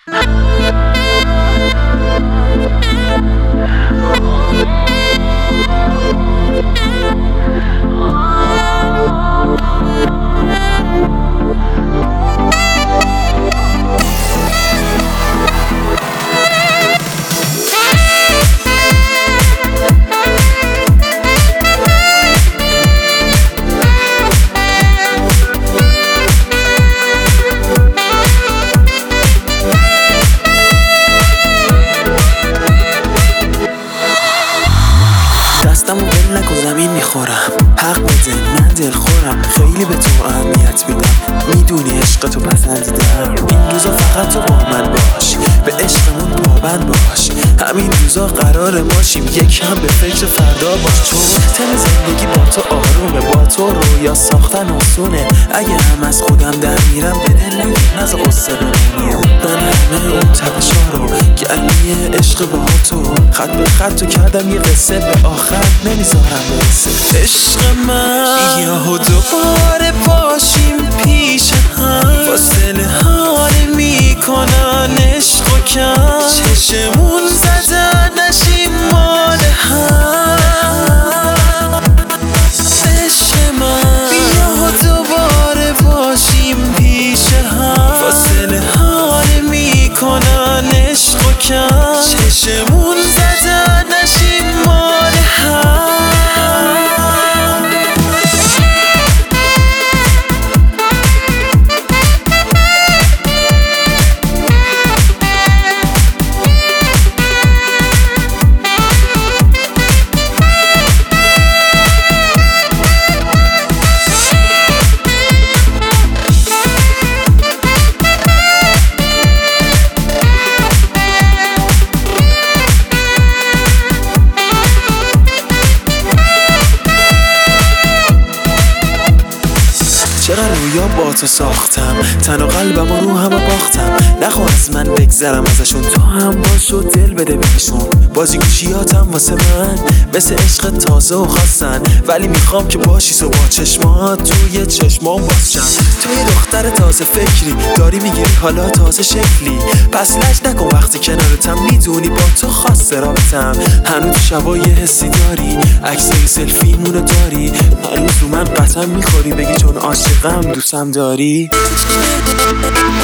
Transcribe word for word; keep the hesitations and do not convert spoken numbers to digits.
دستمو ول نکن زمین میخورم، حق بده من دل خورم، خیلی به تو اهمیت میدم، میدونی عشق تو پسندیدم. این روزا فقط تو با من باش، به عشقمون پابند باش، همین روزا قرار ماشیم یکم به فکر فردا باش. چون تن زندگی با تو آرومه، با تو رویا ساختن آسونه، اگه هم از خودم در میرم به دل نگیر نز قصه بمونیم. من همه اون تپشا رو گرمی عشق با تو خط به خط تو کردم یه قصه، به آخر نمیذارم برسه. عشق من یا دوباره باشیم پیش هم، فاصله حاله میکنن عشق و کم، چشمون زدن نشیم مال هم. عشق من بیا دوباره باشیم پیش هم، فاصله حاله میکنن عشق و کم، چشمون زدن نشیم مال هم. چرا رویا با تو ساختم، تن و قلبم و روحم و باختم، نخوا از من بگذرم ازشون، تو هم باش و دل بده بهشون. بازی گوشیاتم واسه من مثل عشق تازه و خواستن، ولی میخوام که باشی تو با چشمات توی چشمام باز شم. تو یه دختر تازه فکری داری میگیری حالا تازه شکلی، پس لج نکن وقتی کنارتم، میدونی با تو خاصه رابطم. هنوز شبا یه حسی داری، عکسای سلفیمونو داری، هنوز رو من قطعا میخوری بگی چون عاشقم دوستم داری.